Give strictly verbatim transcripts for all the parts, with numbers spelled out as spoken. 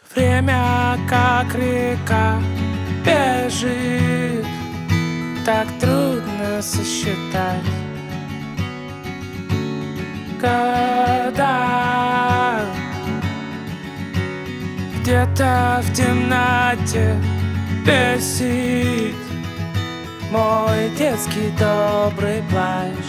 Время, как река, бежит, так трудно сосчитать года. Где-то в темноте бесит мой детский добрый плащ.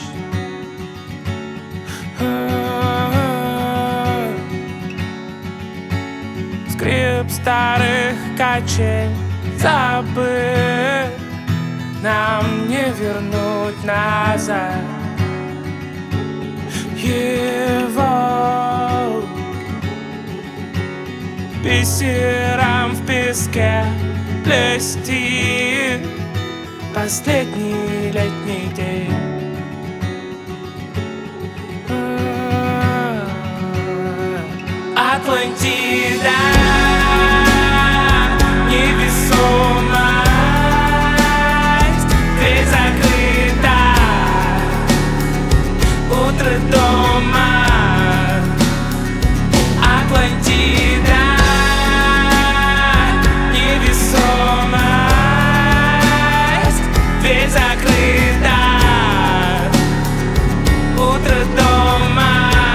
Скрип старых качель забыт, нам не вернуть назад его. Бисером в песке плести последний летний день. Атлантида, невесомость, дверь закрыта, утро дома. Атлантида, невесомость, дверь закрыта, утро дома.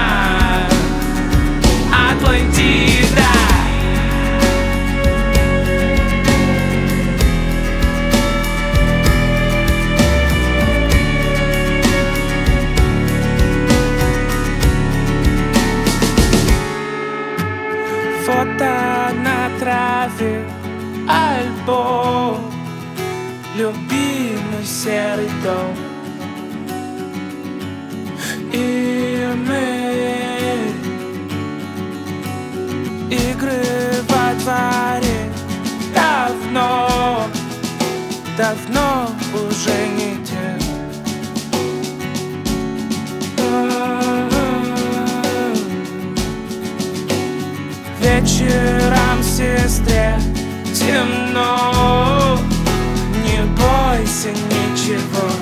Атлантида. Фото на траве, альбом, любимый серый дом. И мы игры во дворе давно, давно уже не те. Вечером, сестре, темно, не бойся ничего.